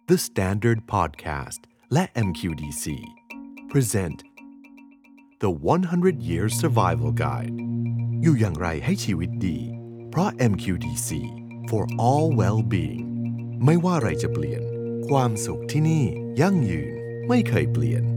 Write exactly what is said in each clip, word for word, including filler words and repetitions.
The Standard Podcast และ เอ็ม คิว ดี ซี Present The one hundred Year Survival Guide อยู่อย่างไรให้ชีวิตดีเพราะ เอ็ม คิว ดี ซี for all well-being ไม่ว่าอะไรจะเปลี่ยนความสุขที่นี่ยั่งยืนไม่เคยเปลี่ยน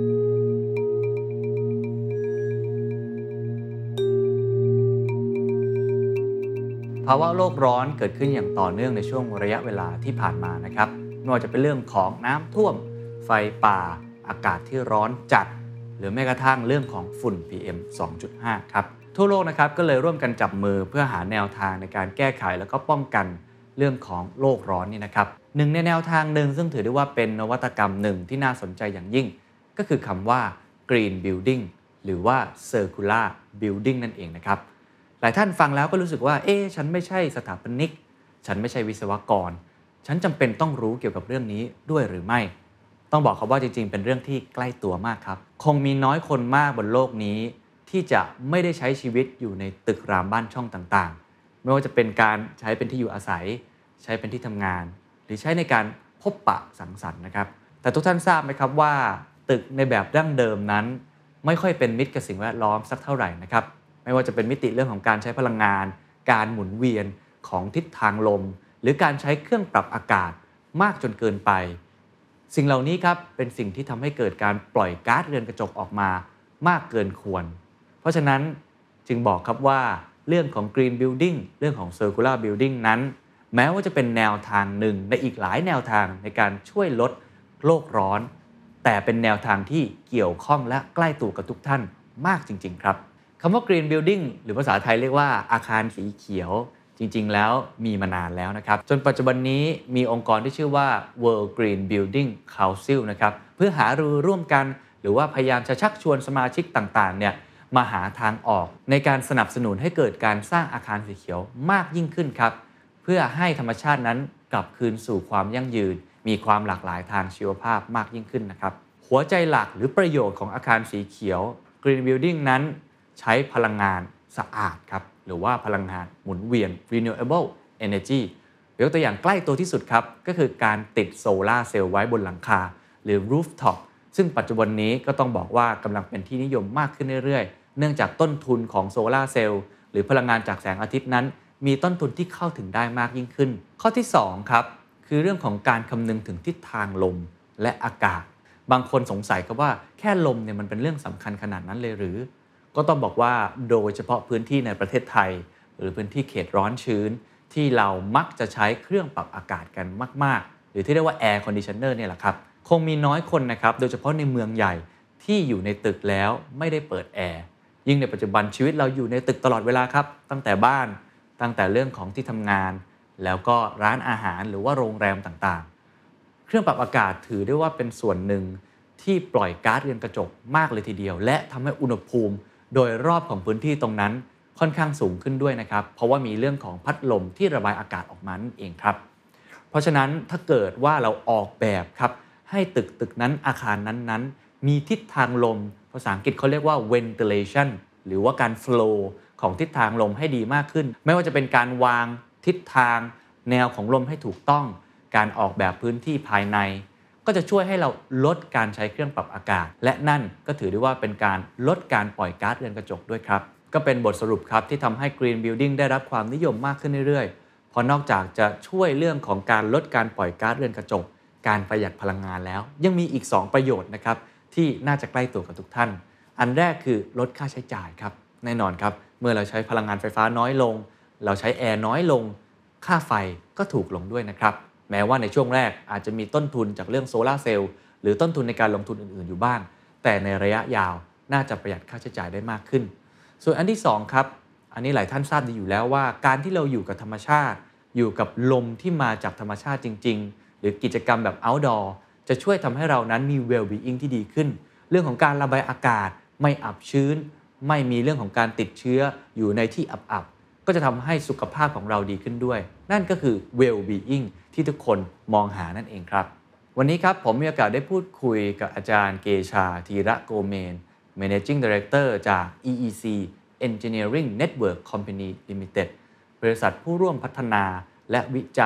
ภาวะโลกร้อนเกิดขึ้นอย่างต่อเนื่องในช่วงระยะเวลาที่ผ่านมานะครับไม่ว่าจะเป็นเรื่องของน้ำท่วมไฟป่าอากาศที่ร้อนจัดหรือแม้กระทั่งเรื่องของฝุ่น พี เอ็ม สองจุดห้า ครับทั่วโลกนะครับก็เลยร่วมกันจับมือเพื่อหาแนวทางในการแก้ไขแล้วก็ป้องกันเรื่องของโลกร้อนนี่นะครับหนึ่งในแนวทางหนึ่งซึ่งถือได้ว่าเป็นนวัตกรรมหนึ่งที่น่าสนใจอย่างยิ่งก็คือคำว่า Green Building หรือว่า Circular Building นั่นเองนะครับหลายท่านฟังแล้วก็รู้สึกว่าเอ๊ะฉันไม่ใช่สถาปนิกฉันไม่ใช่วิศวกรฉันจำเป็นต้องรู้เกี่ยวกับเรื่องนี้ด้วยหรือไม่ต้องบอกครับว่าจริงๆเป็นเรื่องที่ใกล้ตัวมากครับคงมีน้อยคนมากบนโลกนี้ที่จะไม่ได้ใช้ชีวิตอยู่ในตึกรามบ้านช่องต่างๆไม่ว่าจะเป็นการใช้เป็นที่อยู่อาศัยใช้เป็นที่ทำงานหรือใช้ในการพบปะสังสรรค์นะครับแต่ทุกท่านทราบไหมครับว่าตึกในแบบดั้งเดิมนั้นไม่ค่อยเป็นมิตรกับสิ่งแวดล้อมสักเท่าไหร่นะครับไม่ว่าจะเป็นมิติเรื่องของการใช้พลังงานการหมุนเวียนของทิศทางลมหรือการใช้เครื่องปรับอากาศมากจนเกินไปสิ่งเหล่านี้ครับเป็นสิ่งที่ทำให้เกิดการปล่อยก๊าซเรือนกระจกออกมามากเกินควรเพราะฉะนั้นจึงบอกครับว่าเรื่องของ Green Building เรื่องของ Circular Building นั้นแม้ว่าจะเป็นแนวทางหนึ่งในอีกหลายแนวทางในการช่วยลดโลกร้อนแต่เป็นแนวทางที่เกี่ยวข้องและใกล้ตัวกับทุกท่านมากจริงๆครับคำว่า Green Building หรือภาษาไทยเรียกว่าอาคารสีเขียวจริงๆแล้วมีมานานแล้วนะครับจนปัจจุบันนี้มีองค์กรที่ชื่อว่า World Green Building Council นะครับเพื่อหารือร่วมกันหรือว่าพยายามจะชักชวนสมาชิกต่างๆเนี่ยมาหาทางออกในการสนับสนุนให้เกิดการสร้างอาคารสีเขียวมากยิ่งขึ้นครับเพื่อให้ธรรมชาตินั้นกลับคืนสู่ความยั่งยืนมีความหลากหลายทางชีวภาพมากยิ่งขึ้นนะครับหัวใจหลักหรือประโยชน์ของอาคารสีเขียว Green Building นั้นใช้พลังงานสะอาดครับหรือว่าพลังงานหมุนเวียน renewable energy ยกตัวอย่างใกล้ตัวที่สุดครับก็คือการติดโซลาร์เซลล์ไว้บนหลังคาหรือ rooftop ซึ่งปัจจุบันนี้ก็ต้องบอกว่ากำลังเป็นที่นิยมมากขึ้นเรื่อยๆเนื่องจากต้นทุนของโซลาร์เซลล์หรือพลังงานจากแสงอาทิตย์นั้นมีต้นทุนที่เข้าถึงได้มากยิ่งขึ้นข้อที่สองครับคือเรื่องของการคำนึงถึงทิศทางลมและอากาศบางคนสงสัยครับว่าแค่ลมเนี่ยมันเป็นเรื่องสำคัญขนาดนั้นเลยหรือก็ต้องบอกว่าโดยเฉพาะพื้นที่ในประเทศไทยหรือพื้นที่เขตร้อนชื้นที่เรามักจะใช้เครื่องปรับอากาศกันมากๆหรือที่เรียกว่า Air Conditioner เนี่ยแหละครับคงมีน้อยคนนะครับโดยเฉพาะในเมืองใหญ่ที่อยู่ในตึกแล้วไม่ได้เปิดแอร์ยิ่งในปัจจุบันชีวิตเราอยู่ในตึกตลอดเวลาครับตั้งแต่บ้านตั้งแต่เรื่องของที่ทำงานแล้วก็ร้านอาหารหรือว่าโรงแรมต่างๆเครื่องปรับอากาศถือได้ว่าเป็นส่วนหนึ่งที่ปล่อยก๊าซเรือนกระจกมากเลยทีเดียวและทำให้อุณหภูมิโดยรอบของพื้นที่ตรงนั้นค่อนข้างสูงขึ้นด้วยนะครับเพราะว่ามีเรื่องของพัดลมที่ระบายอากาศออกมานั่นเองครับเพราะฉะนั้นถ้าเกิดว่าเราออกแบบครับให้ตึกตึกนั้นอาคารนั้นๆมีทิศทางลมภาษาอังกฤษเขาเรียกว่า ventilation หรือว่าการ flow ของทิศทางลมให้ดีมากขึ้นไม่ว่าจะเป็นการวางทิศทางแนวของลมให้ถูกต้องการออกแบบพื้นที่ภายในก็จะช่วยให้เราลดการใช้เครื่องปรับอากาศและนั่นก็ถือได้ว่าเป็นการลดการปล่อยก๊าซเรือนกระจกด้วยครับก็เป็นบทสรุปครับที่ทำให้ Green Building ได้รับความนิยมมากขึ้นเรื่อยๆเพราะนอกจากจะช่วยเรื่องของการลดการปล่อยก๊าซเรือนกระจกการประหยัดพลังงานแล้วยังมีอีกสองประโยชน์นะครับที่น่าจะใกล้ตัวกับทุกท่านอันแรกคือลดค่าใช้จ่ายครับแน่นอนครับเมื่อเราใช้พลังงานไฟฟ้าน้อยลงเราใช้แอร์น้อยลงค่าไฟก็ถูกลงด้วยนะครับแม้ว่าในช่วงแรกอาจจะมีต้นทุนจากเรื่องโซลาร์เซลล์หรือต้นทุนในการลงทุนอื่นๆอยู่บ้างแต่ในระยะยาวน่าจะประหยัดค่าใช้จ่ายได้มากขึ้นส่วนอันที่สองครับอันนี้หลายท่านทราบดีอยู่แล้วว่าการที่เราอยู่กับธรรมชาติอยู่กับลมที่มาจากธรรมชาติจริงๆหรือกิจกรรมแบบ outdoor จะช่วยทำให้เรานั้นมี well-being ที่ดีขึ้นเรื่องของการระบายอากาศไม่อับชื้นไม่มีเรื่องของการติดเชื้ออยู่ในที่อับๆก็จะทำให้สุขภาพของเราดีขึ้นด้วยนั่นก็คือ well-being ที่ทุกคนมองหานั่นเองครับวันนี้ครับผมมีโอกาสได้พูดคุยกับอาจารย์เกชาธีระโกเมน Managing Director จาก อี อี ซี Engineering Network Company Limited บริษัทผู้ร่วมพัฒนาและวิจัย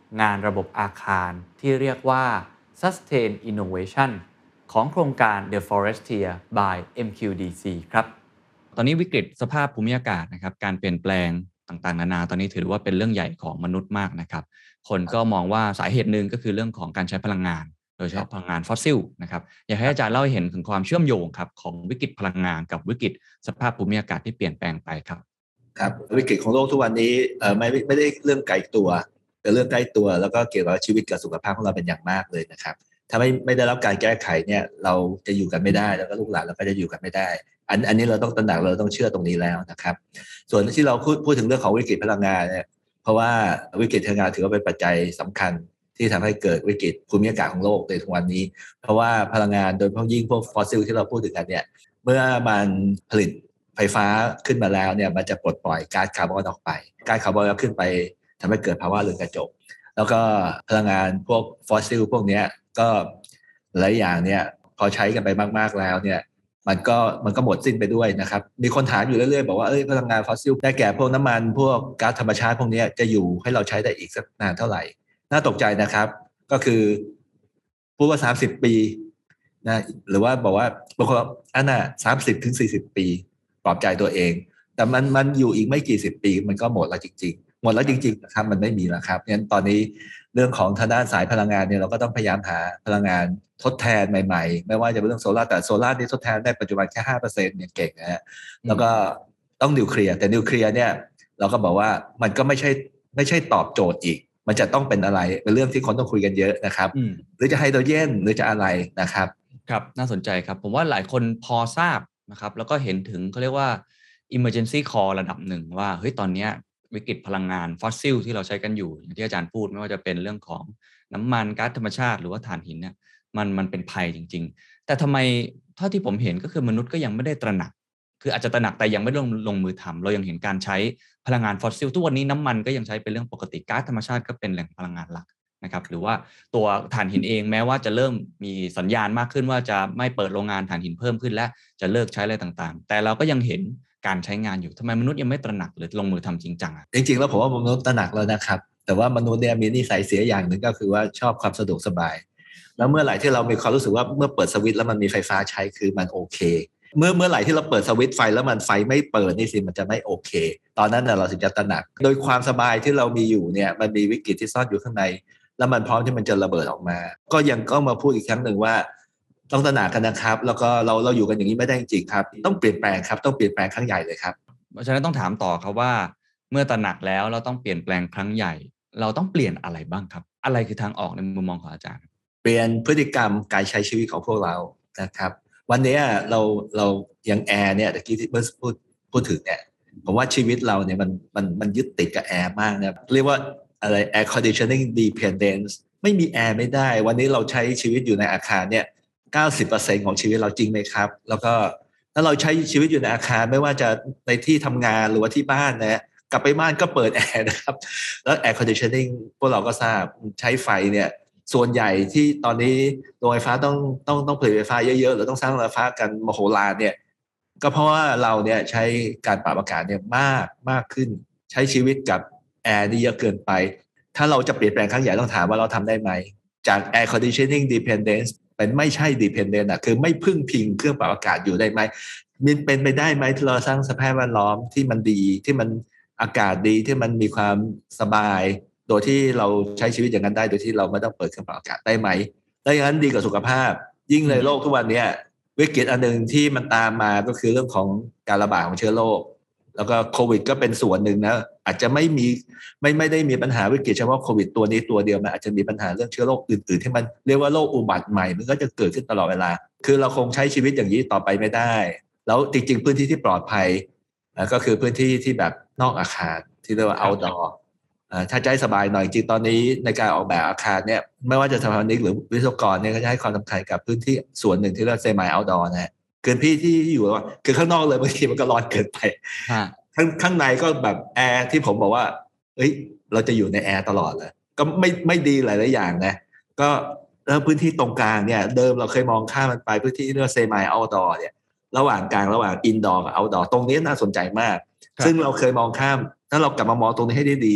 งานระบบอาคารที่เรียกว่า Sustain Innovation ของโครงการ The Forestier by เอ็ม คิว ดี ซี ครับตอนนี้วิกฤตสภาพภูมิอากาศนะครับการเปลี่ยนแปลงต่างๆนานาตอนนี้ถือว่าเป็นเรื่องใหญ่ของมนุษย์มากนะครับคนก็มองว่าสาเหตุหนึ่งก็คือเรื่องของการใช้พลังงานโดยเฉพาะพลังงานฟอสซิลนะครับอยากให้อาจารย์เล่าให้เห็นถึงความเชื่อมโยงครับของวิกฤตพลังงานกับวิกฤตสภาพภูมิอากาศที่เปลี่ยนแปลงไปครับครับวิกฤตของโลกทุกวันนี้เอ่อไม่ไม่ได้เรื่องไกลตัวแต่เรื่องใกล้ตัวแล้วก็เกี่ยวกับชีวิตกับสุขภาพของเราเป็นอย่างมากเลยนะครับถ้าไม่ไม่ได้รับการแก้ไขเนี่ยเราจะอยู่กันไม่ได้แล้วก็ลูกหลานเราก็จะอยู่กันไม่ได้อันอันนี้เราต้องตระหนักเราต้องเชื่อตรงนี้แล้วนะครับส่วนที่เราพูดพูดถึงเรื่องของวิกฤตพลังงานเนี่ยเพราะว่าวิกฤตพลังงานถือว่าเป็นปัจจัยสำคัญที่ทำให้เกิดวิกฤตภูมิอากาศของโลกในทุกวันนี้เพราะว่าพลังงานโดยเฉพาะยิ่งพวกฟอสซิลที่เราพูดถึงกันเนี่ยเมื่อมันผลิตไฟฟ้าขึ้นมาแล้วเนี่ยมันจะปลดปล่อยก๊าซคาร์บอนออกไปก๊าซคาร์บอนขึ้นไปทำให้เกิดภาวะเรือนกระจกแล้วก็พลังงานพวกฟอสซิลพวกนี้ก็หลายอย่างเนี่ยพอใช้กันไปมากๆแล้วเนี่ยมันก็มันก็หมดสิ้นไปด้วยนะครับมีคนถามอยู่เรื่อยๆบอกว่าเอ้ยพลังงานฟอสซิลได้แก่พวกน้ำมันพวกก๊าซธรรมชาติพวกนี้จะอยู่ให้เราใช้ได้อีกสักนานเท่าไหร่น่าตกใจนะครับก็คือพูดว่าสามสิบปีนะหรือว่าบอกว่าบางคนอันน่ะสามสิบถึงสี่สิบปีปลอบใจตัวเองแต่มันมันอยู่อีกไม่กี่สิบปีมันก็หมดแล้วจริงๆหมดแล้วจริงๆนะครับมันไม่มีแล้วครับงั้นตอนนี้เรื่องของทางด้านสายพลังงานเนี่ยเราก็ต้องพยายามหาพลังงานทดแทนใหม่ๆไม่ว่าจะเป็นเรื่องโซล่าแต่โซล่านี่ทดแทนได้ปัจจุบันแค่ ห้าเปอร์เซ็นต์ เนี่ยเก่งนะฮะแล้วก็ต้องนิวเคลียร์แต่นิวเคลียร์เนี่ยเราก็บอกว่ามันก็ไม่ใช่ไม่ใช่ตอบโจทย์อีกมันจะต้องเป็นอะไรเป็นเรื่องที่คนต้องคุยกันเยอะนะครับหรือจะไฮโดรเจนหรือจะอะไรนะครับครับน่าสนใจครับผมว่าหลายคนพอทราบนะครับแล้วก็เห็นถึงเขาเรียกว่า emergency call ระดับหนึ่งว่าเฮ้ยตอนนี้วิกฤตพลังงานฟอสซิลที่เราใช้กันอยู่อย่างที่อาจารย์พูดไม่ว่าจะเป็นเรื่องของน้ำมันก๊าซธรรมชาติหรือว่าถ่านหินเนี่ยมันมันเป็นภัยจริงๆแต่ทำไมเท่าที่ผมเห็นก็คือมนุษย์ก็ยังไม่ได้ตระหนักคืออาจจะตระหนักแต่ยังไม่ลงลงมือทำเรายังเห็นการใช้พลังงานฟอสซิลทุกวันนี้น้ำมันก็ยังใช้เป็นเรื่องปกติก๊าซธรรมชาติก็เป็นแหล่งพลังงานหลักนะครับหรือว่าตัวถ่านหินเองแม้ว่าจะเริ่มมีสัญญาณมากขึ้นว่าจะไม่เปิดโรงงานถ่านหินเพิ่มขึ้นและจะเลิกใช้อะไรต่างๆแต่เราก็ยังเห็นการใช้งานอยู่ทำไมมนุษย์ยังไม่ตระหนักหรือลงมือทำจริงจังอ่ะจริงๆแล้วผมว่ามนุษย์ตระหนักแล้วนะครับแต่ว่ามนุษย์เนี่ยมีนิสัยเสียอย่างหนึ่งก็คือว่าชอบความสะดวกสบายแล้วเมื่อไหร่ที่เรามีความรู้สึกว่าเมื่อเปิดสวิตช์แล้วมันมีไฟฟ้าใช้คือมันโอเคเมื่อเมื่อไหร่ที่เราเปิดสวิตช์ไฟแล้วมันไฟไม่เปิดนี่สิมันจะไม่โอเคตอนนั้นน่ะเราถึงจะตระหนักโดยความสบายที่เรามีอยู่เนี่ยมันมีวิกฤตที่ซ่อนอยู่ข้างในแล้วมันพร้อมที่มันจะระเบิดออกมาก็ยังก็มาพูดอีกครั้งหนึ่งว่าต้องตระหนักกันนะครับแล้วก็เราเราอยู่กันอย่างนี้ไม่ได้จริงๆครับต้องเปลี่ยนแปลงครับต้องเปลี่ยนแปลงครั้งใหญ่เลยครับเพราะฉะนั้นต้องถามต่อครับว่าเมื่อตระหนักแล้วเราต้องเปลี่ยนแปลงครั้งใหญ่เราต้องเปลี่ยนอะไรบ้างครับอะไรคือทางออกในมุมมองของอาจารย์เปลี่ยนพฤติกรรมการใช้ชีวิตของพวกเรานะครับวันนี้เราเราอย่างแอร์เนี่ยตะกี้ที่เมื่อพูดพูดถึงเนี่ยผมว่าชีวิตเราเนี่ยมันมันมันยึดติดกับแอร์มากนะเรียกว่าอะไร air conditioning dependence ไม่มีแอร์ไม่ได้วันนี้เราใช้ชีวิตอยู่ในอาคารเนี่ย เก้าสิบเปอร์เซ็นต์ ของชีวิตเราจริงไหมครับแล้วก็ถ้าเราใช้ชีวิตอยู่ในอาคารไม่ว่าจะในที่ทำงานหรือว่าที่บ้านนะกลับไปบ้านก็เปิดแอร์นะครับแล้ว air conditioning พวกเราก็ทราบใช้ไฟเนี่ยส่วนใหญ่ที่ตอนนี้โรงไฟฟ้าต้องต้องต้องผลิตไฟฟ้าเยอะๆหรือต้องสร้างโรงไฟฟ้ากันมโหฬารเนี่ยก็เพราะว่าเราเนี่ยใช้การปรับอากาศเนี่ยมากมากขึ้นใช้ชีวิตกับแอร์นี่เยอะเกินไปถ้าเราจะเปลี่ยนแปลงครั้งใหญ่ต้องถามว่าเราทำได้ไหมจาก air conditioning dependence เป็นไม่ใช่ dependent อ่ะคือไม่พึ่งพิงเครื่องปรับอากาศอยู่ได้ไหมมันเป็นไปได้ไหมที่เราสร้างสภาพแวดล้อมที่มันดีที่มันอากาศดีที่มันมีความสบายโดยที่เราใช้ชีวิตอย่างนั้นได้โดยที่เราไม่ต้องเปิดเครื่องปรับอากาศได้ไหมและอย่างนั้นดีกับสุขภาพยิ่งในโลกทุกวันนี้วิกฤตอันหนึ่งที่มันตามมาก็คือเรื่องของการระบาดของเชื้อโรคแล้วก็โควิดก็เป็นส่วนหนึ่งนะอาจจะไม่มีไม่ไม่ได้มีปัญหาวิกฤตเฉพาะโควิดตัวนี้ตัวเดียวมันอาจจะมีปัญหาเรื่องเชื้อโรคอื่นๆที่มันเรียกว่าโรคอุบัติใหม่มันก็จะเกิดขึ้นตลอดเวลาคือเราคงใช้ชีวิตอย่างนี้ต่อไปไม่ได้แล้วจริงๆพื้นที่ที่ปลอดภัยก็คือพื้นที่ที่แบบนอกอาคารที่เรียกว่า outdoorถ้าใจสบายหน่อยจริงตอนนี้ในการออกแบบอาคารเนี่ยไม่ว่าจะสถาปนิกหรือวิศวกรเนี่ยก็จะให้ความสำคัญกับพื้นที่ส่วนหนึ่งที่เรียก semi outdoor นะฮะเกินพี่ที่อยู่ว่าคือข้างนอกเลยบางทีมันก็ร้อนเกินไปข้างข้างในก็แบบแอร์ที่ผมบอกว่าเอ้ยเราจะอยู่ในแอร์ตลอดเลยก็ไม่ไม่ดีหลายๆอย่างนะก็แล้วพื้นที่ตรงกลางเนี่ยเดิมเราเคยมองข้ามมันไปพื้นที่ที่เรียก semi outdoor เนี่ยระหว่างกลางระหว่าง indoor กับ outdoor ตรงนี้น่าสนใจมากซึ่งเราเคยมองข้ามถ้าเรากลับมามองตรงนี้ให้ได้ดี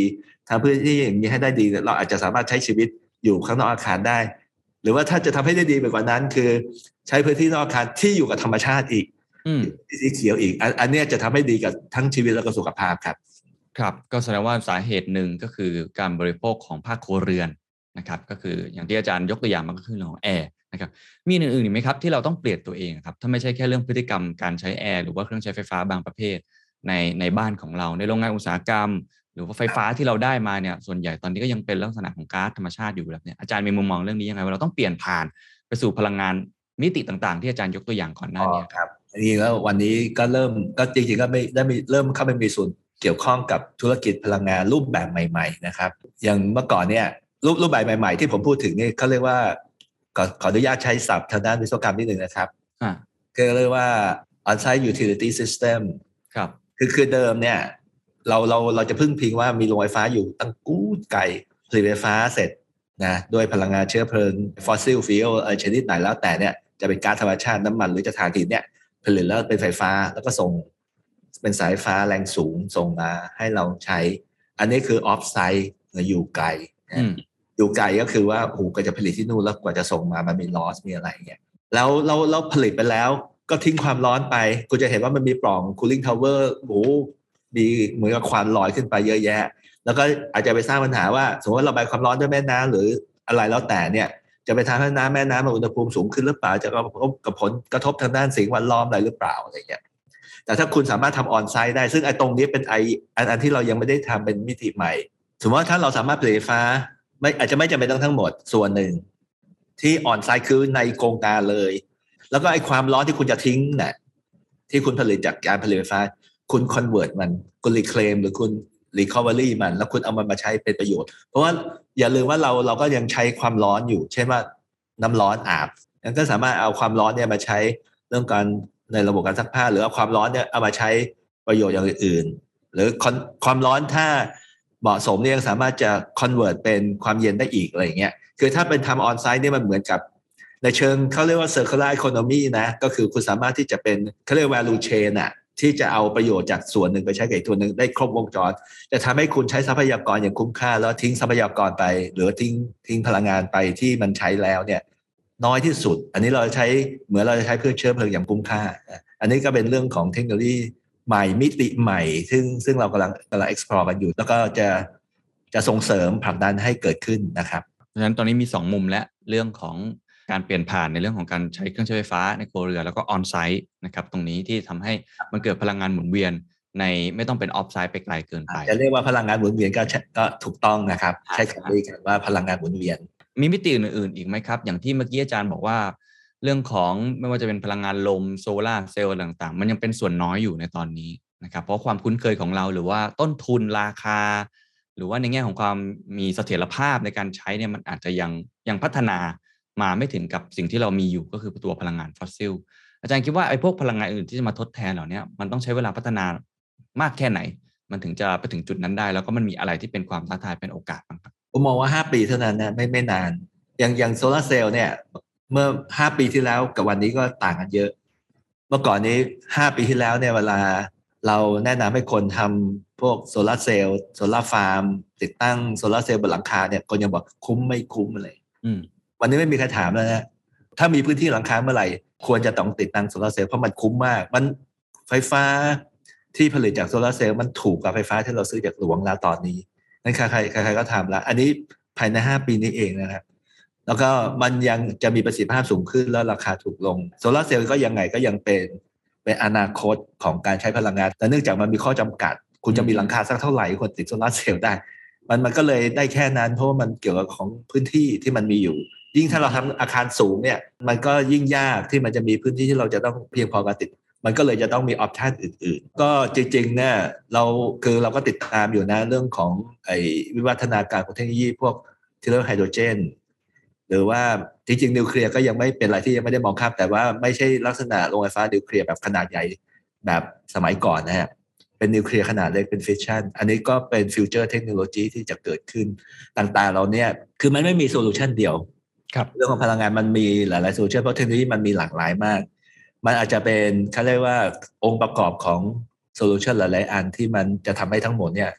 ทำพื้นที่อย่างนี้ให้ได้ดีเราอาจจะสามารถใช้ชีวิตอยู่ข้างนอกอาคารได้หรือว่าถ้าจะทำให้ได้ดีไปกว่านั้นคือใช้พื้นที่นอกอาคารที่อยู่กับธรรมชาติอีกสีเขียวอีกอันนี้จะทำให้ดีกับทั้งชีวิตและก็สุขภาพครับครับก็แสดงว่าสาเหตุหนึ่งก็คือการบริโภคของภาคครัวเรือนนะครับก็คืออย่างที่อาจารย์ยกตัวอย่างมาก็คือเรื่องของแอร์นะครับมีอื่นๆอีกไหมครับที่เราต้องเปลี่ยนตัวเองครับถ้าไม่ใช่แค่เรื่องพฤติกรรมการใช้แอร์หรือว่าเครื่องใช้ไฟฟ้าบางประเภทในในบ้านของเราในโรงงานอุตสาหกรรมหรือว่าไฟฟ้าที่เราได้มาเนี่ยส่วนใหญ่ตอนนี้ก็ยังเป็นลักษณะของก๊าซธรรมชาติอยู่แบบนี้อาจารย์มีมุมมองเรื่องนี้ยังไงว่าเราต้องเปลี่ยนผ่านไปสู่พลังงานมิติต่างๆที่อาจารย์ยกตัวอย่างก่อนหน้านี้ครับจริงๆแล้ววันนี้ก็เริ่มก็จริงๆก็ไม่ได้มีเริ่มเข้าไปมีส่วนเกี่ยวข้องกับธุรกิจพลังงานรูปแบบใหม่ๆนะครับอย่างเมื่อก่อนเนี่ยรูปรูปแบบใหม่ๆที่ผมพูดถึงนี่เขาเรียกว่าขอขออนุญาตใช้ศัพท์ทางด้านวิศวกรรมนิดนึงนะครับก็เรียกว่า on-site utility system ครับคือคือเดิมเนี่ยเราเราเราจะพึ่งพิงว่ามีโรงไฟฟ้าอยู่ตั้งกู้ไกลผลิตไฟฟ้าเสร็จนะด้วยพลังงานเชื้อเพลิง fossil fuel อะไรชนิดไหนแล้วแต่เนี่ยจะเป็นก๊าซธรรมชาติน้ำมันหรือจะถ่านหินเนี่ยผลิตแล้วเป็นไฟฟ้าแล้วก็ส่งเป็นสายฟ้าแรงสูงส่งมาให้เราใช้อันนี้คือ off site หรืออยู่ไกลอยู่ไกลก็คือว่าโอ้ก็จะผลิตที่นู่นแล้วกว่าจะส่งมามันมี loss มีอะไรเงี้ยแล้วเราเราผลิตไปแล้วก็ทิ้งความร้อนไปคุณจะเห็นว่ามันมีปล่อง cooling tower โอ้มีเหมือนกับควันลอยขึ้นไปเยอะแยะแล้วก็อาจจะไปสร้างปัญหาว่าสมมติว่าเราระบายความร้อนด้วยแม่น้ำหรืออะไรแล้วแต่เนี่ยจะไปทำให้น้ำแม่น้ำอุณหภูมิสูงขึ้นหรือเปล่าจะกระทบกับผลกระทบทางด้านสิ่งแวดล้อมอะไรหรือเปล่าอะไรเงี้ยแต่ถ้าคุณสามารถทำออนไซต์ได้ซึ่งไอ้ตรงนี้เป็นไออันอันที่เรายังไม่ได้ทำเป็นมิติใหม่สมมติว่าถ้าเราสามารถผลิตไฟฟ้าไม่อาจจะไม่จำเป็นต้องทั้งหมดส่วนหนึ่งที่ออนไซต์คือในโครงการเลยแล้วก็ไอ้ความร้อนที่คุณจะทิ้งเนี่ยที่คุณผลิตจากการผลิตไฟฟ้าคุณคอนเวิร์ตมันคุณรีเคลมหรือคุณรีคอเวอรี่มันแล้วคุณเอามันมาใช้เป็นประโยชน์เพราะว่าอย่าลืมว่าเราเราก็ยังใช้ความร้อนอยู่เช่นว่าน้ำร้อนอาบงั้นก็สามารถเอาความร้อนเนี่ยมาใช้เรื่องการในระบบการซักผ้าหรือเอาความร้อนเนี่ยเอามาใช้ประโยชน์อย่างอื่นหรือความร้อนถ้าเหมาะสมเนี่ยสามารถจะคอนเวิร์ตเป็นความเย็นได้อีกอะไรอย่างเงี้ยคือถ้าเป็นทำออนไซต์เนี่ยมันเหมือนกับในเชิงเขาเรียกว่า circular economy นะก็คือคุณสามารถที่จะเป็นเขาเรียก value chain อะที่จะเอาประโยชน์จากส่วนหนึ่งไปใช้กับอีกตัวหนึ่งได้ครบวงจรจะทำให้คุณใช้ทรัพยากรอย่างคุ้มค่าแล้วทิ้งทรัพยากรไปหรือทิ้งทิ้งพลังงานไปที่มันใช้แล้วเนี่ยน้อยที่สุดอันนี้เราใช้เหมือนเราจะใช้เพื่อเชื้อเพลิงอย่างคุ้มค่าอันนี้ก็เป็นเรื่องของเทคโนโลยีใหม่มิติใหม่ซึ่งซึ่งเรากำลังกำลัง explore กันอยู่แล้วก็จะจะส่งเสริมผลักดันให้เกิดขึ้นนะครับเพราะฉะนั้นตอนนี้มีสองมุมและเรื่องของการเปลี่ยนผ่านในเรื่องของการใช้เครื่องใช้ไฟฟ้าในครัวเรือนแล้วก็ออนไซต์นะครับตรงนี้ที่ทำให้มันเกิดพลังงานหมุนเวียนในไม่ต้องเป็นออฟไซต์ไปไกลเกินไปจะเรียกว่าพลังงานหมุนเวียนก็ก็ถูกต้องนะครับใช้คำนี้กันว่าพลังงานหมุนเวียนมีมิติอื่นๆอีกไหมครับอย่างที่เมื่อกี้อาจารย์บอกว่าเรื่องของไม่ว่าจะเป็นพลังงานลมโซล่าร์เซลล์ต่างๆมันยังเป็นส่วนน้อยอยู่ในตอนนี้นะครับเพราะความคุ้นเคยของเราหรือว่าต้นทุนราคาหรือว่าในแง่ของความมีเสถียรภาพในการใช้เนี่ยมันอาจจะยังยังพัฒนามาไม่ถึงกับสิ่งที่เรามีอยู่ก็คือตัวพลังงานฟอสซิลอาจารย์คิดว่าไอ้พวกพลังงานอื่นที่จะมาทดแทนเหล่านี้มันต้องใช้เวลาพัฒนามากแค่ไหนมันถึงจะไปถึงจุดนั้นได้แล้วก็มันมีอะไรที่เป็นความท้าทายเป็นโอกาสบ้างครับผมมองว่าห้าปีเท่านั้นนะไม่ไม่นานอย่างอย่างโซลาร์เซลล์เนี่ยเมื่อห้าปีที่แล้วกับวันนี้ก็ต่างกันเยอะเมื่อก่อนนี้ห้าปีที่แล้วเนี่ยเวลาเราแนะนำให้คนทำพวกโซลาร์เซลล์โซลาร์ฟาร์มติดตั้งโซลาร์เซลล์บนหลังคาเนี่ยคนยังบอกคุ้มไม่คุ้มอะไรวันนี้ไม่มีใครถามแล้วนะถ้ามีพื้นที่หลังคาเมื่อไหร่ควรจะต้องติดตั้งโซลาร์เซลล์เพราะมันคุ้มมากมันไฟฟ้าที่ผลิตจากโซลาร์เซลล์มันถูกกว่าไฟฟ้าที่เราซื้อจากหลวงแล้วตอนนี้นั่นใครใครใครก็ทำแล้วอันนี้ภายในห้าปีนี้เองนะครับแล้วก็มันยังจะมีประสิทธิภาพสูงขึ้นแล้วราคาถูกลงโซลาร์เซลล์ก็ยังไงก็ยังเป็นเป็นอนาคตของการใช้พลังงานแต่เนื่องจากมันมีข้อจำกัดคุณจะมีหลังคาสักเท่าไหร่คนติดโซลาร์เซลล์ได้มันมันก็เลยได้แค่นั้นเพราะว่ามันเกี่ยวกับของพื้นที่ที่มันมีอยู่ยิ่งถ้าเราทำอาคารสูงเนี่ยมันก็ยิ่งยากที่มันจะมีพื้นที่ที่เราจะต้องเพียงพอกับติดมันก็เลยจะต้องมีออปชันอื่นๆก็จริงๆเนี่ยเราคือเราก็ติดตามอยู่นะเรื่องของไอ้วิวัฒนาการของเทคโนโลยีพวกที่เรียกว่าไฮโดรเจนหรือว่าจริงๆนิวเคลียร์ก็ยังไม่เป็นอะไรที่ยังไม่ได้มองข้ามแต่ว่าไม่ใช่ลักษณะโรงไฟฟ้านิวเคลียร์แบบขนาดใหญ่แบบสมัยก่อนนะฮะเป็นนิวเคลียร์ขนาดเล็กเป็นฟิชชันอันนี้ก็เป็นฟิวเจอร์เทคโนโลยีที่จะเกิดขึ้นต่างๆเราเนี่ยคือมันไม่มีโซลูชันเดียวเรื่องของพลังงานมันมีหลายๆโซลูชันเพราะเทคโนโลยีมันมีหลากหลายมากมันอาจจะเป็นเขาเรียกว่าองค์ประกอบของโซลูชันหลายๆอันที่มันจะทำให้ทั้งหมดเนี่ย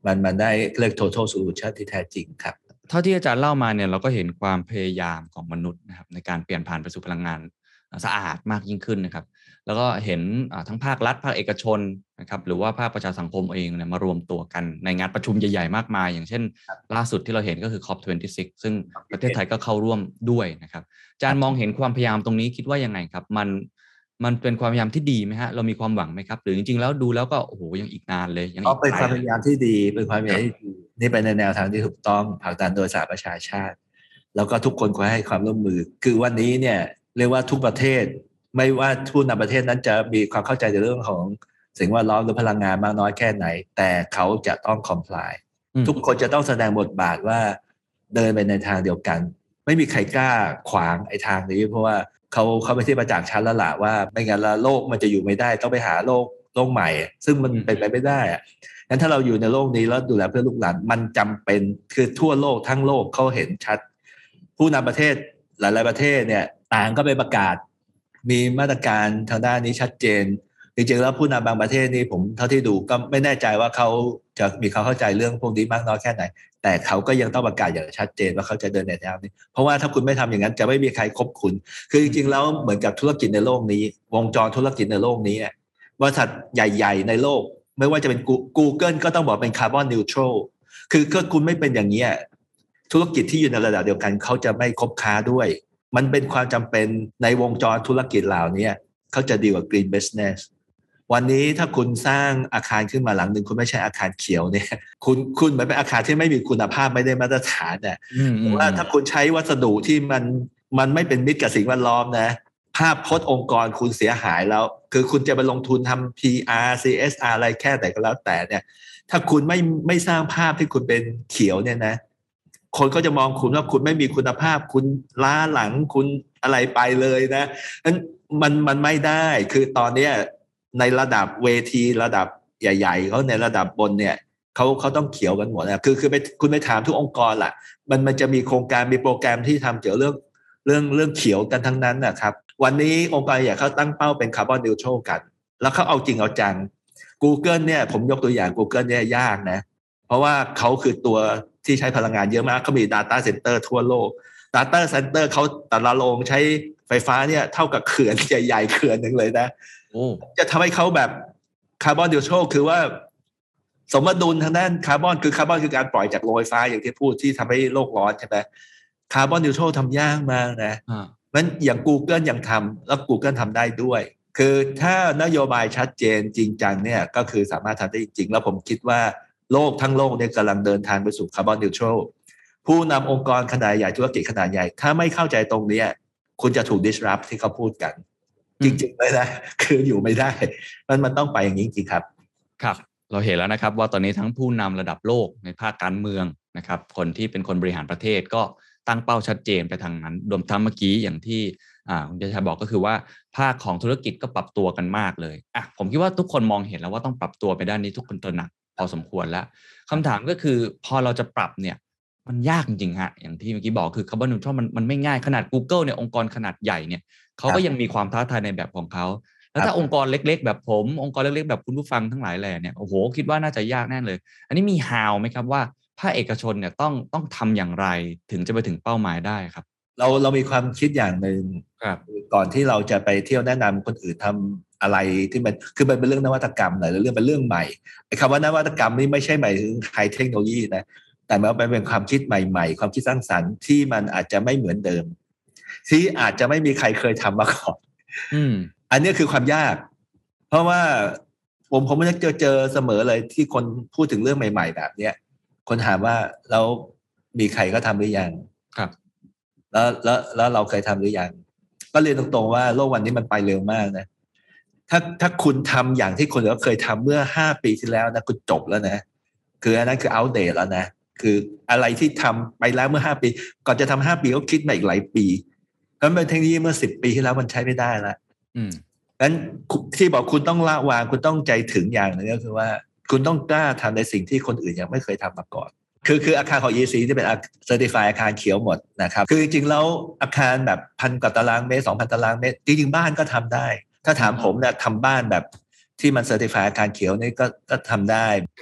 มันมันได้เรียก total solution ที่แท้จริงครับเท่าที่อาจารย์เล่ามาเนี่ยเราก็เห็นความพยายามของมนุษย์นะครับในการเปลี่ยนผ่านไปสู่พลังงานสะอาดมากยิ่งขึ้นนะครับแล้วก็เห็นทั้งภาครัฐภาคเอกชนนะครับหรือว่าภาคประชาสังคมเองเนี่ยมารวมตัวกันในงานประชุมใหญ่ๆมากมายอย่างเช่นล่าสุดที่เราเห็นก็คือ ซี โอ พี ยี่สิบหก ซึ่งประเทศไทยก็เข้าร่วมด้วยนะครับอาจารย์มองเห็นความพยายามตรงนี้คิดว่ายังไงครับมันมันเป็นความพยายามที่ดีไหมฮะเรามีความหวังไหมครับหรือจริงๆแล้วดูแล้วก็โอ้โหยังอีกนานเลยยังอีกไกลเป็นความพยายามที่ดีเป็นความพยายามที่ดีนี่เป็นในแนวทางที่ถูกต้องผลักดันโดยสหประชาชาติแล้วก็ทุกคนควรให้ความร่วมมือคือวันนี้เนี่ยเรียกว่าทุกประเทศไม่ว่าผู้นำประเทศนั้นจะมีความเข้าใจในเรื่องของสิ่งแวดล้อมหรือพลังงานมากน้อยแค่ไหนแต่เขาจะต้อง comply ทุกคนจะต้องแสดงบทบาทว่าเดินไปในทางเดียวกันไม่มีใครกล้าขวางไอ้ทางนี้เพราะว่าเขาเขาไปที่ประจักษ์ชัดแล้วล่ะว่าไม่งั้นแล้วโลกมันจะอยู่ไม่ได้ต้องไปหาโลกโลกใหม่ซึ่งมันเป็นไปไม่ได้อะงั้นถ้าเราอยู่ในโลกนี้แล้วดูแลเพื่อลูกหลานมันจำเป็นคือทั่วโลกทั้งโลกเขาเห็นชัดผู้นำประเทศหลายๆประเทศเนี่ยต่างก็ไปประกาศมีมาตรการทางด้านนี้ชัดเจนจริงๆแล้วผู้นำบางประเทศนี่ผมเท่าที่ดูก็ไม่แน่ใจว่าเขาจะมีความเข้าใจเรื่องพวกนี้มากน้อยแค่ไหนแต่เขาก็ยังต้องประกาศอย่างชัดเจนว่าเขาจะเดินในแนวนี้เพราะว่าถ้าคุณไม่ทำอย่างนั้นจะไม่มีใครคบคุณคือจริงๆแล้วเหมือนกับธุรกิจในโลกนี้วงจรธุรกิจในโลกนี้บริษัทใหญ่ๆในโลกไม่ว่าจะเป็น Google ก็ต้องบอกเป็นคาร์บอนนิวทรัลคือถ้าคุณไม่เป็นอย่างนี้ธุรกิจที่อยู่ในระดับเดียวกันเขาจะไม่คบค้าด้วยมันเป็นความจำเป็นในวงจรธุรกิจเหล่านี้เขาจะดีกว่า Green Business วันนี้ถ้าคุณสร้างอาคารขึ้นมาหลังหนึ่งคุณไม่ใช่อาคารเขียวเนี่ยคุณคุณเหมือนเป็นอาคารที่ไม่มีคุณภาพไม่ได้มาตรฐานเนี่ยแต่ว่าถ้าคุณใช้วัสดุที่มันมันไม่เป็นมิตรกับสิ่งแวดล้อมนะภาพพจน์องค์กรคุณเสียหายแล้วคือคุณจะไปลงทุนทำ พี อาร์ ซี เอส อาร์ อะไรแค่ไหนก็แล้วแต่เนี่ยถ้าคุณไม่ไม่สร้างภาพที่คุณเป็นเขียวเนี่ยนะคนก็จะมองคุณว่าคุณไม่มีคุณภาพคุณล้าหลังคุณอะไรไปเลยนะนั้นมันมันไม่ได้คือตอนนี้ในระดับเวทีระดับใหญ่ๆเขาในระดับบนเนี่ยเขาเขาต้องเขียวกันหมดนะคือคือไปคุณไปถามทุกองค์กรล่ะมันมันจะมีโครงการมีโปรแกรมที่ทำเกี่ยวเรื่องเรื่องเรื่องเขียวกันทั้งนั้นนะครับวันนี้องค์กรใหญ่เขาตั้งเป้าเป็นคาร์บอนนิวทรัลกันแล้วเขาเอาจริงเอาจัง Google เนี่ยผมยกตัวอย่าง Google เนี่ยยากนะเพราะว่าเขาคือตัวที่ใช้พลังงานเยอะมากเขามี data center ทั่วโลก data center เขาแต่ละโรงใช้ไฟฟ้าเนี่ยเท่ากับเขื่อนใหญ่ๆเขื่อนหนึ่งเลยนะจะทำให้เขาแบบคาร์บอนนิวทรัลคือว่าสมดุลทางด้านคาร์บอนคือคาร์บอนคือการปล่อยจากโรงไฟฟ้าอย่างที่พูดที่ทำให้โลกร้อนใช่ไหมคาร์บอนนิวทรัลทำยากมากนะงั้นอย่าง Google ยังทำแล้ว Google ทำได้ด้วยคือถ้านโยบายชัดเจนจริงจังเนี่ยก็คือสามารถทำได้จริงแล้วผมคิดว่าโลกทั้งโลกเนี่ยกำลังเดินทางไปสู่คาร์บอนนิวทรัลผู้นำองค์กรขนาดใหญ่ธุรกิจขนาดใหญ่ถ้าไม่เข้าใจตรงนี้คุณจะถูก disrupt ที่เขาพูดกันจริงๆเลยนะคืออยู่ไม่ได้มันมันต้องไปอย่างนี้จริงครับครับเราเห็นแล้วนะครับว่าตอนนี้ทั้งผู้นำระดับโลกในภาคการเมืองนะครับคนที่เป็นคนบริหารประเทศก็ตั้งเป้าชัดเจนไปทางนั้นรวมทั้งเมื่อกี้อย่างที่อ่าคุณเดชาบอกก็คือว่าภาคของธุรกิจก็ปรับตัวกันมากเลยอ่ะผมคิดว่าทุกคนมองเห็นแล้วว่าต้องปรับตัวไปด้านนี้ทุกคนตระหนักพอสมควรแล้วคำถามก็คือพอเราจะปรับเนี่ยมันยากจริงๆฮะอย่างที่เมื่อกี้บอกคือคาร์บอนนิวทรัลมันมันไม่ง่ายขนาด Google เนี่ยองค์กรขนาดใหญ่เนี่ยเขาก็ยังมีความท้าทายในแบบของเขาแล้วถ้าองค์กรเล็กๆแบบผมองค์กรเล็กๆแบบคุณผู้ฟังทั้งหลายแหล่เนี่ยโอ้โหคิดว่าน่าจะยากแน่เลยอันนี้มี how ไหมครับว่าภาคเอกชนเนี่ยต้องต้องทำอย่างไรถึงจะไปถึงเป้าหมายได้ครับเราเรามีความคิดอย่างหนึ่งก่อนที่เราจะไปเที่ยวแนะนำคนอื่นทำอะไรที่มันคือมันเป็นเรื่องนวัตกรรมหรือเรื่องเป็นเรื่องใหม่ไอ้คำว่านวัตกรรมนี่ไม่ใช่หมายถึงไฮเทคโนโลยีนะแต่มันเป็นความคิดใหม่ๆความคิดสร้างสรรค์ที่มันอาจจะไม่เหมือนเดิมที่อาจจะไม่มีใครเคยทำมาก่อนอันนี้คือความยากเพราะว่าผมผมจะเจอเจอเสมอเลยที่คนพูดถึงเรื่องใหม่ๆแบบเนี้ยคนถามว่าแล้วมีใครก็ทำหรือยังครับแล้วแล้วแล้วเราเคยทำหรือยังก็เรียนตรงๆว่าโลกวันนี้มันไปเร็วมากนะถ้าถ้าคุณทำอย่างที่คนอื่นเคยทำเมื่อห้าปีที่แล้วนะคุณจบแล้วนะคืออันนั้นคืออัปเดตแล้วนะคืออะไรที่ทำไปแล้วเมื่อห้าปีก่อนจะทำห้าปีก็คิดมาอีกหลายปีแล้วเป็นเทคโนโลยีเมื่อสิบปีที่แล้วมันใช้ไม่ได้ละอืมงั้นที่บอกคุณต้องละวางคุณต้องใจถึงอย่างนึงก็คือว่าคุณต้องกล้าทำในสิ่งที่คนอื่นยังไม่เคยทำมาก่อนคือคืออาคารของ อี ซี ที่เป็น Certified อาคารเขียวหมดนะครับคือจริงๆแล้วอาคารแบบพันกว่าตารางเมตร สองพัน ตารางเมตรจริงๆบ้านก็ทำได้ถ้าถามผมเนี่ยทำบ้านแบบที่มัน Certified อาคารเขียวนี่ก็ก็ทำได้ครับคื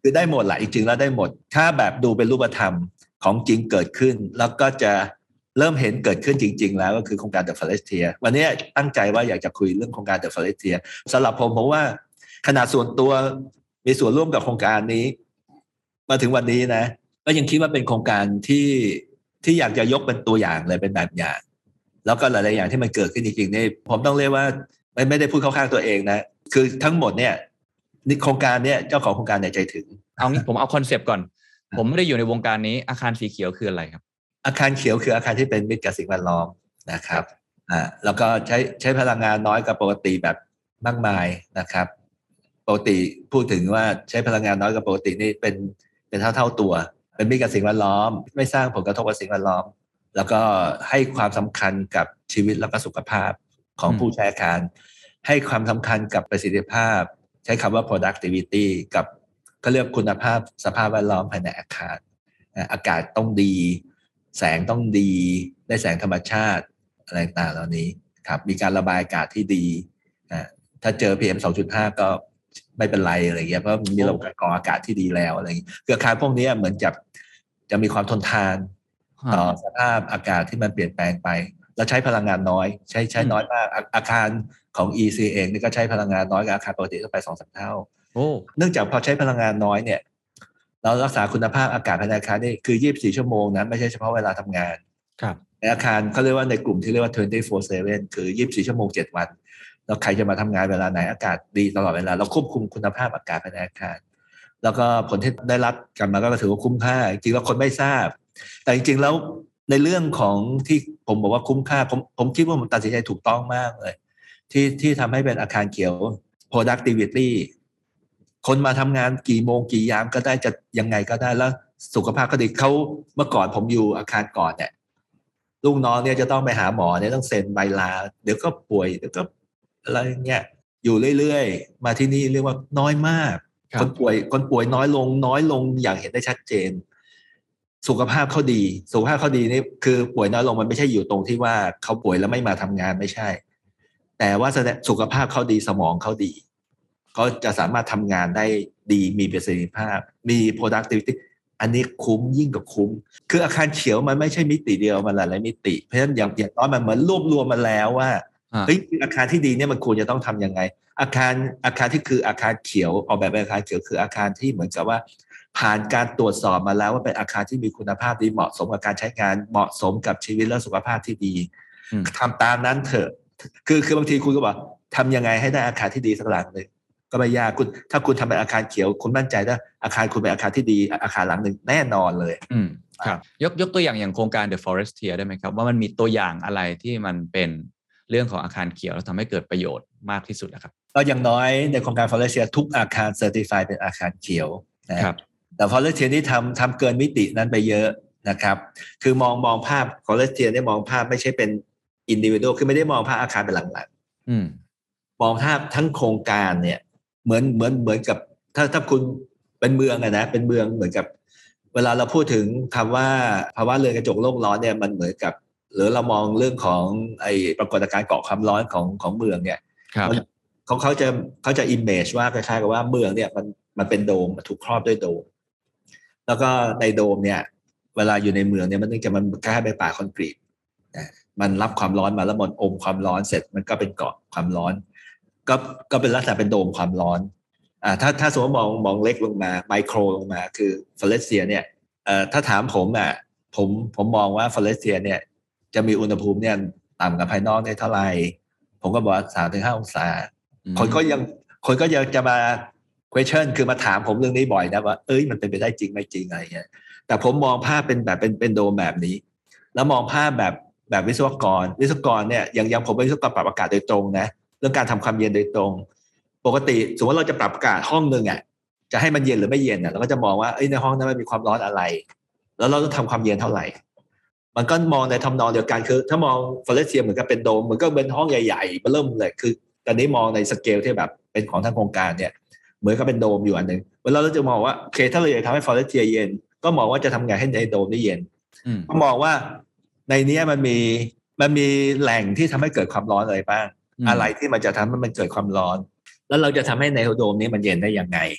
คือได้หมดแหละจริงๆแล้วได้หมดถ้าแบบดูเป็นรูปธรรมของจริงเกิดขึ้นแล้วก็จะเริ่มเห็นเกิดขึ้นจริงๆแล้วก็คือโครงการ The Forestier วันนี้ตั้งใจว่าอยากจะคุยเรื่องโครงการ The Forestier สำหรับผมผมว่าขนาดส่วนตัวมีส่วนร่วมกับโครงการนี้มาถึงวันนี้นะก็ยังคิดว่าเป็นโครงการที่ที่อยากจะยกเป็นตัวอย่างเลยเป็นแบบอย่างแล้วก็หลายๆอย่างที่มันเกิดขึ้นจริงๆนี่ผมต้องเรียกว่าไม่ไม่ได้พูดเข้าข้างตัวเองนะคือทั้งหมดเนี่ยโครงการเนี่ยเจ้าของโครงการเนี่ยใจถึงเอางี้ผมเอาคอนเซปต์ก่อนผมไม่ได้อยู่ในวงการนี้อาคารสีเขียวคืออะไรครับอาคารเขียวคืออาคารที่เป็นมิตรกับสิ่งแวดล้อมนะครับอ่าแล้วก็ใช้ใช้พลังงานน้อยกว่าปกติแบบมากมายนะครับปกติพูดถึงว่าใช้พลังงานน้อยกว่าปกตินี่เป็นเป็นเท่าเท่าตัวเป็นมิตรกับสิ่งแวดล้อมไม่สร้างผลกระทบกับสิ่งแวดล้อมแล้วก็ให้ความสำคัญกับชีวิตและก็สุขภาพของผู้ใช้อาคารให้ความสำคัญกับประสิทธิภาพใช้คำว่า productivity กับก็เรียกคุณภาพสภาพแวดล้อมภายในอาคารอากาศต้องดีแสงต้องดีได้แสงธรรมชาติอะไรต่างๆเหล่านี้ครับมีการระบายอากาศที่ดีถ้าเจอ พี เอ็ม สองจุดห้า ก็ไม่เป็นไรอะไรเงี้ยเพราะมีระบบกรองอากาศที่ดีแล้วอะไรอย่างเงี้ยคืออาคารพวกนี้เหมือนจะจะมีความทนทานต่อสภาพอากาศที่มันเปลี่ยนแปลงไปแล้วใช้พลังงานน้อยใช้ใช้น้อยมากอาคารของ อี ซี เองนี่ก็ใช้พลังงานน้อยกว่าอาคารปกติเข้าไป สองถึงสาม เท่าเนื่องจากพอใช้พลังงานน้อยเนี่ยเรารักษาคุณภาพอากาศภายในอาคารนี่คือยี่สิบสี่ชั่วโมงนะไม่ใช่เฉพาะเวลาทำงานครับในอาคารเขาเรียกว่าในกลุ่มที่เรียกว่า ยี่สิบสี่ เจ็ด คือยี่สิบสี่ชั่วโมงเจ็ดวันแล้วใครจะมาทำงานเวลาไหนอากาศดีตลอดเวลาเราควบคุมคุณภาพอากาศภายในอาคารแล้วก็ผลที่ได้รับกันมาก็ถือว่าคุ้มค่าจริงๆแล้วคนไม่ทราบแต่จริงๆแล้วในเรื่องของที่ผมบอกว่าคุ้มค่าผมผมคิดว่าผมตัดสินใจถูกต้องมากเลยที่ที่ทำให้เป็นอาคารเขียว productivity คนมาทำงานกี่โมงกี่ยามก็ได้จะยังไงก็ได้แล้วสุขภาพก็ดีเขาเมื่อก่อนผมอยู่อาคารก่อนเนี่ยลูกน้องเนี่ยจะต้องไปหาหมอเนี่ยต้องเซ็นใบลาเดี๋ยวก็ป่วยเดี๋ยวก็อะไรเงี้ยอยู่เรื่อยๆมาที่นี่เรียกว่าน้อยมากคนป่วยคนป่วยน้อยลงน้อยลงอย่างเห็นได้ชัดเจนสุขภาพเขาดีสุขภาพเขาดีนี่คือป่วยน้อยลงมันไม่ใช่อยู่ตรงที่ว่าเขาป่วยแล้วไม่มาทำงานไม่ใช่แต่ว่าสุขภาพเขาดีสมองเขาดีก็จะสามารถทำงานได้ดีมีประสิทธิภาพมี productivity อันนี้คุ้มยิ่งกว่าคุ้มคืออาคารเขียวมันไม่ใช่มิติเดียวมันหลายๆมิติเพราะฉะนั้นอย่างอย่างน้อยมันเหมือนรวบรวมมาแล้วว่าเฮ้ยอาคารที่ดีเนี่ยมันควรจะต้องทำยังไงอาคารอาคารที่คืออาคารเขียวออกแบบเป็นอาคารเขียวคืออาคารที่เหมือนกับว่าผ่านการตรวจสอบมาแล้วว่าเป็นอาคารที่มีคุณภาพดีเหมาะสมกับการใช้งานเหมาะสมกับชีวิตและสุขภาพที่ดีทำตามนั้นเถอะคือคือบางทีคุณก็บอกทำยังไงให้ได้อาคารที่ดีสักหลังหนึ่งก็ไม่ยากคุณถ้าคุณทำเป็นอาคารเขียวคุณมั่นใจว่าอาคารคุณเป็นอาคารที่ดีอาคารหลังหนึ่งแน่นอนเลยอืมครับยกยกตัวอย่างอย่างโครงการ The Forestier ได้ไหมครับว่ามันมีตัวอย่างอะไรที่มันเป็นเรื่องของอาคารเขียวแล้วทำให้เกิดประโยชน์มากที่สุดนะครับก็อย่างน้อยในโครงการ Forestier ทุกอาคารเซอร์ติฟายเป็นอาคารเขียวนะครับแต่ Forestier นี่ทำทำเกินมิตินั้นไปเยอะนะครับคือมองมองภาพ Forestier ได้มองภาพไม่ใช่เป็น individual คือไม่ได้มองภาพอาคารเป็นหลังๆอืมมองภาพทั้งโครงการเนี่ยเหมือนเหมือนเหมือนกับถ้าถ้าคุณเป็นเมืองอะนะเป็นเมืองเหมือนกับเวลาเราพูดถึงคำว่าภาวะเรือนกระจกโลกร้อนเนี่ยมันเหมือนกับหรือเรามองเรื่องของไอ้ปรากฏการณ์เกาะความร้อนของของเมืองเนี่ยเขาเขาจะเขาจะ image ว่าคล้ายๆกับว่าเมืองเนี่ยมันมันเป็นโดมถูกครอบด้วยโดมแล้วก็ในโดมเนี่ยเวลาอยู่ในเมืองเนี่ยมันเนื่องจากมันคล้ายๆเป็นป่าคอนกรีตมันรับความร้อนมาแล้วมันอมความร้อนเสร็จมันก็เป็นเกาะความร้อนก็ก็เป็นลักษณะเป็นโดมความร้อนอ่าถ้าถ้าสมมติมองมองเล็กลงมาไมโครลงมาคือฟลอเรสเซียเนี่ยเอ่อถ้าถามผมอ่ะผมผมมองว่าฟลอเรสเซียเนี่ยจะมีอุณหภูมิเนี่ยต่ำกว่าภายนอกได้เท่าไหร่ผมก็บอกว่า สามถึงห้า องศาคนก็ยังคนก็ยังจะมา question คือมาถามผมเรื่องนี้บ่อยนะว่าเอ้ยมันเป็นไปได้จริงไม่จริงอะไรเงี้ยแต่ผมมองภาพเป็นแบบเป็นเป็นโดมแบบนี้แล้วมองภาพแบบแบบวิศวกรวิศวกรเนี่ยอย่างอย่างผมเป็นวิศวกรปรับอากาศโดยตรงนะเรื่องการทำความเย็นโดยตรงปกติสมมติเราจะปรับอากาศห้องนึงอ่ะจะให้มันเย็นหรือไม่เย็นอ่ะเราก็จะมองว่าเอ้ยในห้องนั้นมันมีความร้อนอะไรแล้วเราต้องทำความเย็นเท่าไหร่มันก็มองในทำนองเดียวกันคือถ้ามองฟลอเรสเซียเหมือนกับเป็นโดมเหมือนก็เป็นห้องใหญ่ๆเริ่มเลยคือตอนนี้มองในสเกลที่แบบเป็นของทางโครงการเนี่ยเหมือนกับเป็นโดมอยู่อันนึงเวลาเราจะมองว่าโอเคถ้าเราอยากทำให้ฟลอเรสเซียเย็นก็มองว่าจะทำไงให้ในโดมนี้เย็นก็มองว่าในนี้มันมีมันมีแหล่งที่ทำให้เกิดความร้อนอะไรบ้างอะไรที่มันจะทำให้มันเกิดความร้อนแล้วเราจะทำให้ในโดมนี้มันเย็นได้ยังไง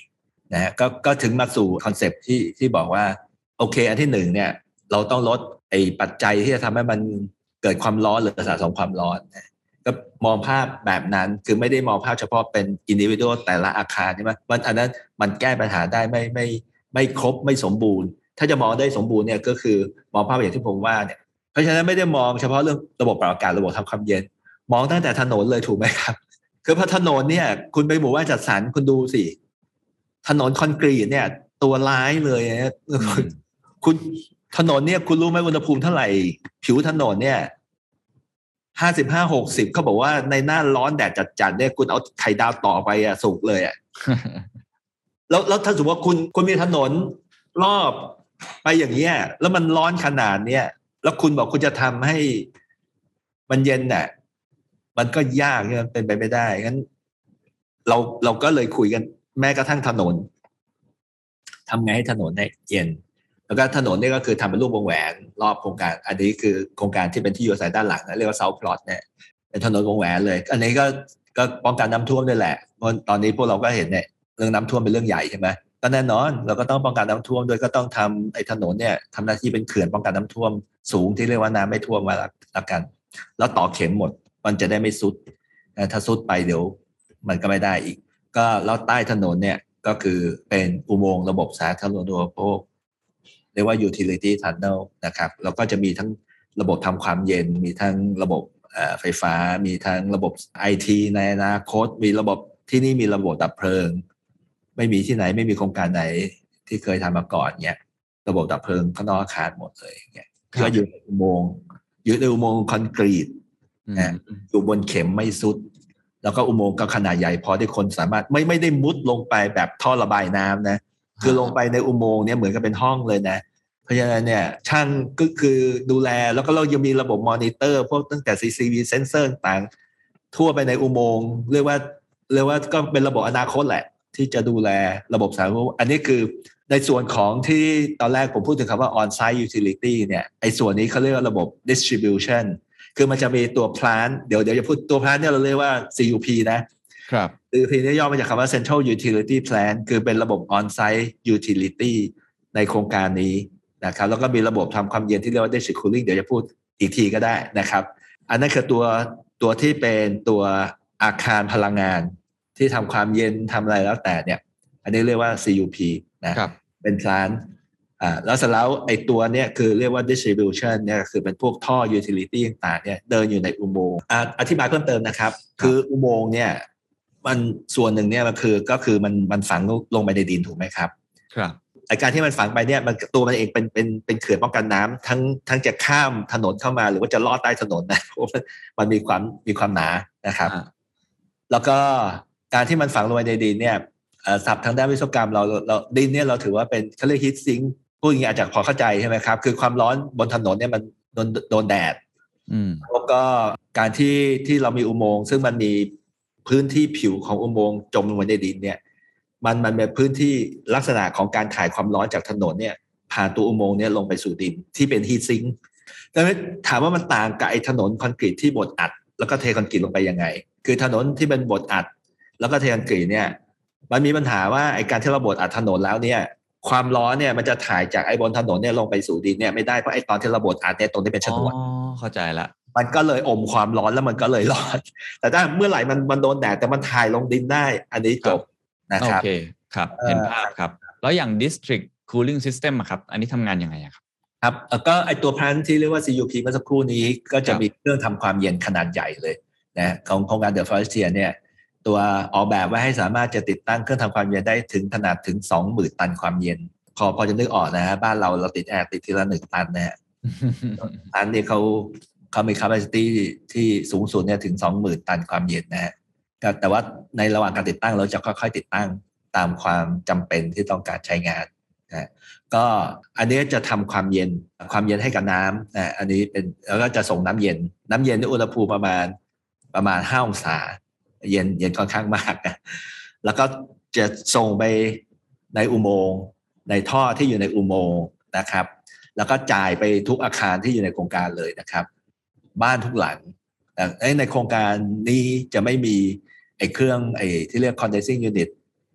นะฮะก็ก็ถึงมาสู่คอนเซปต์ที่ที่บอกว่าโอเคอันที่หนึ่งเนี่ยเราต้องลดไอ้ปัจจัยที่จะทำให้มันเกิดความร้อนหรือสะสมความร้อนนะก็มองภาพแบบนั้นคือไม่ได้มองภาพเฉพาะเป็นอินดิวิว a l แต่ละอาคารใช่ไหมมันอันนั้นมันแก้ปัญหาได้ไม่ไม่ไม่ครบไม่สมบูรณ์ถ้าจะมองได้สมบูรณ์เนี่ยก็คือมองภาพอย่างที่ผมว่าเนี่ยเพราะฉะนั้นไม่ได้มองเฉพาะเรื่องระบบปรับอากาศระบบทำความเย็นมองตั้งแต่ถนนเลยถูกไหมครับคือพอถนนเนี่ยคุณไปหมู่บ้านจัดสรรคุณดูสิถนนคอนกรีตเนี่ยตัวร้ายเลยนะคุณถนนเนี่ยคุณรู้ไหมอุณหภูมิเท่าไหร่ผิวถนนเนี่ยห้าสิบห้าหกสิบเขาบอกว่าในหน้าร้อนแดดจัดๆเนี่ยคุณเอาไข่ดาวต่อไปอะสุกเลยอะ แล้วแล้วถ้าสมมติว่าคุณคุณมีถนนรอบไปอย่างเงี้ยแล้วมันร้อนขนาดเนี้ยแล้วคุณบอกคุณจะทำให้มันเย็นน่ะมันก็ยากมันเป็นไปไม่ได้งั้นเราเราก็เลยคุยกันแม้กระทั่งถนนทำไงให้ถนนเนี่ยเย็นแล้วก็ถนนนี่ก็คือทำเป็นรูปวงแหวนรอบโครงการอันนี้คือโครงการที่เป็นที่อยู่อาศัยด้านหลังเรียกว่าเซาท์พลอตเนี่ยเป็นถนนวงแหวนเลยอันนี้ก็ก็ป้องกันน้ำท่วมด้วยแหละเพราะตอนนี้พวกเราก็เห็นเนี่ยเรื่องน้ำท่วมเป็นเรื่องใหญ่ใช่ไหมก็แน่นอนเราก็ต้องป้องกันน้ำท่วมด้วยก็ต้องทำไอ้ถนนเนี่ยทำหน้าที่เป็นเขื่อนป้องกันน้ำท่วมสูงที่เรียกว่าน้ำไม่ท่วมมาละกันแล้วต่อเข็มหมดมันจะได้ไม่ซุดถ้าซุดไปเดี๋ยวมันก็ไม่ได้อีกก็แล้วใต้ถนนเนี่ยก็คือเป็นอุโมงค์ระบบสาธารณูปโภคเรียกว่า utility tunnel นะครับแล้วก็จะมีทั้งระบบทำความเย็นมีทั้งระบบไฟฟ้ามีทั้งระบบ ไอ ที ในอนาคตมีระบบที่นี่มีระบบดับเพลิงไม่มีที่ไหนไม่มีโครงการไหนที่เคยทำมาก่อนเนี่ยระบบดับเพลิงข้างนอกอาคารหมดเลยเนี่ยก็อยู่ในอุโมงค์อยู่ในอุโมงค์คอนกรีตนะอยู่บนเข็มไม่สุดแล้วก็อุโมงค์ก็ขนาดใหญ่พอที่คนสามารถไม่ไม่ได้มุดลงไปแบบท่อระบายน้ำนะคือลงไปในอุโมงค์เนี่ยเหมือนกับเป็นห้องเลยนะเพราะฉะนั้นเนี่ยช่างก็คือดูแลแล้วก็เรายังมีระบบมอนิเตอร์พวกตั้งแต่ ซี ซี ที วี เซนเซอร์ต่างทั่วไปในอุโมงค์เรียกว่าเรียกว่าก็เป็นระบบอนาคตแหละที่จะดูแลระบบสาธารณูปโภคอันนี้คือในส่วนของที่ตอนแรกผมพูดถึงคำว่า on-site utility เนี่ยไอ้ส่วนนี้เขาเรียกว่าระบบ distribution คือมันจะมีตัว plant เดี๋ยวเดี๋ยวจะพูดตัว plant เนี่ยเราเรียกว่า ซี ยู พี นะครับ ซี ยู พี นี่ย่อมาจากคำว่า Central Utility Plant คือเป็นระบบ on-site utility ในโครงการนี้นะครับแล้วก็มีระบบทำความเย็นที่เรียกว่า district cooling เดี๋ยวจะพูดอีกทีก็ได้นะครับอันนั้นคือตัวตัวที่เป็นตัวอาคารพลังงานที่ทำความเย็นทำอะไรแล้วแต่เนี่ยอันนี้เรียกว่า ซี ยู พี นะเป็น plant อ่าแล้วเสร็จแล้วไอ้ตัวเนี้ยคือเรียกว่า distribution เนี่ยคือเป็นพวกท่อ utility ต่างๆเนี่ยเดินอยู่ในอุโมงค์อธิบายเพิ่มเติมนะครับคืออุโมงค์เนี่ยมันส่วนหนึ่งเนี่ยมันคือก็คือมันมันฝังลงไปในดินถูกไหมครับครับไอ้การที่มันฝังไปเนี่ยมันตัวมันเองเป็นเป็นเป็นเขื่อนป้องกันน้ำทั้งทั้งจะข้ามถนนเข้ามาหรือว่าจะลอดใต้ถนนนะเพราะมันมีความมีความหนานะครับแล้วก็การที่มันฝังลงไปในดินเนี่ยศัพท์ทางด้านวิศวกรรมเราเราดินเนี่ยเราถือว่าเป็นเขาเรียก heat sink พูดอย่างนี้อาจจะพอเข้าใจใช่ไหมครับคือความร้อนบนถนนเนี่ยมันโดนโดนแดดแล้วก็การที่ที่เรามีอุโมงค์ซึ่งมันมีพื้นที่ผิวของอุโมงค์จมลงไปในดินเนี่ยมันมันเป็นพื้นที่ลักษณะของการถ่ายความร้อนจากถนนเนี่ยผ่านตัวอุโมงค์เนี่ยลงไปสู่ดินที่เป็น heat sink ดังนั้นถามว่ามันต่างกับไอ้ถนนคอนกรีตที่บดอัดแล้วก็เทคอนกรีตลงไปยังไงคือถนนที่เป็นบดอัดแล้วก็เทคอนกรีตเนี่ยมันมีปัญหาว่าไอ้การที่เราบดอัดถนนแล้วเนี่ยความร้อนเนี่ยมันจะถ่ายจากไอ้บนถนนเนี่ยลงไปสู่ดินเนี่ยไม่ได้เพราะไอ้ตอนที่เราบดอัดเนี่ยตรงที่เป็นฉนวนอ๋อเข้าใจละมันก็เลยอมความร้อนแล้วมันก็เลยร้อนแต่ถ้าเมื่อไหร่มันมันโดนแดดแต่มันถ่ายลงดินได้อันนี้จบนะครับโอเคครับเห็นภาพครับแล้วอย่าง district cooling system อะครับอันนี้ทำงานยังไงครับครับก็ไอตัวพลันที่เรียกว่า ซี ยู พี เมื่อสักครู่นี้ก็จะมีเครื่องทำความเย็นขนาดใหญ่เลยนะของโครงการ The Forestier เนี่ยตัวออกแบบไว้ให้สามารถจะติดตั้งเครื่องทำความเย็นได้ถึงขนาดถึง สองหมื่น ตันความเย็นพอพอจะนึกออกนะฮะบ้านเราเราติดแอร์ติดทีละหนึ่งตันนะฮะ ตันนี่เขาเขามี capacity ที่สูงสุดเนี่ยถึง สองหมื่น ตันความเย็นนะฮะแต่ว่าในระหว่างการติดตั้งเราจะค่อยๆติดตั้งตามความจำเป็นที่ต้องการใช้งานนะก็อันนี้จะทำความเย็นความเย็นให้กับน้ำนะอันนี้เป็นแล้วก็จะส่งน้ำเย็นน้ำเย็นในอุณหภูมิประมาณประมาณห้าองศาเย็นเย็นค่อนข้างมากนะแล้วก็จะส่งไปในอุโมงค์ในท่อที่อยู่ในอุโมงค์นะครับแล้วก็จ่ายไปทุกอาคารที่อยู่ในโครงการเลยนะครับบ้านทุกหลังแต่ในโครงการนี้จะไม่มีไอ้เครื่องไอ้ที่เรียก condensing unit